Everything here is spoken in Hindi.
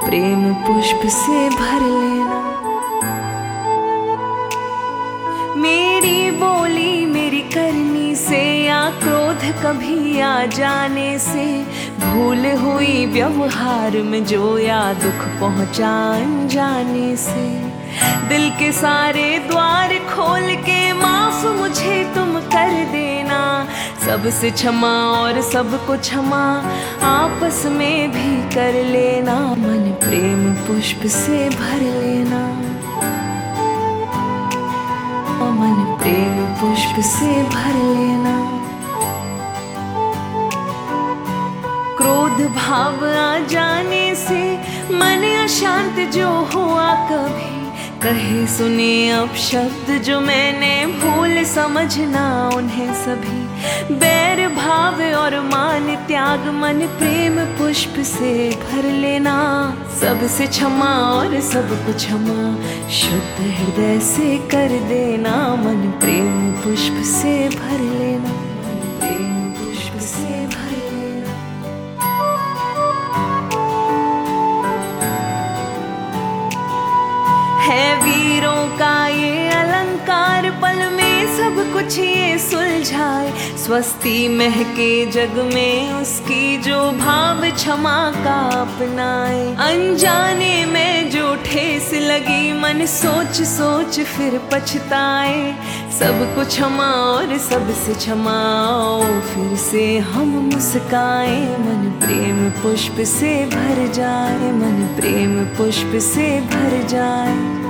प्रेम पुष्प से भर लेना। मेरी बोली मेरी करनी से या क्रोध कभी आ जाने से, भूल हुई व्यवहार में जो या दुख पहुंचा अनजाने से, दिल के सारे द्वार खोल के माफ मुझे तुम कर देना। सबसे क्षमा और सबको क्षमा आपस में भी कर लेना। मन प्रेम पुष्प से भर लेना, मन प्रेम पुष्प से भर लेना। क्रोध भाव आ जाने से मन अशांत जो हुआ कभी, कहे सुने अब शब्द जो मैंने भूल समझना उन्हें सभी। बैर भाव और मान त्याग मन प्रेम पुष्प से भर लेना। सबसे क्षमा और सबको क्षमा शुद्ध हृदय से कर देना। मन प्रेम पुष्प से भर लेना, मन प्रेम पुष्प से भर लेना। है वीरों का ये अलंकार, पल में सब कुछ ये सुलझाए। स्वस्ति महके जग में उसकी जो भाव क्षमा का अपनाए। अनजाने में जो ठेस लगी मन सोच सोच फिर पछताए। सबको क्षमा और सबसे क्षमा फिर से हम मुस्काए। मन प्रेम पुष्प से भर जाए, मन प्रेम पुष्प से भर जाए।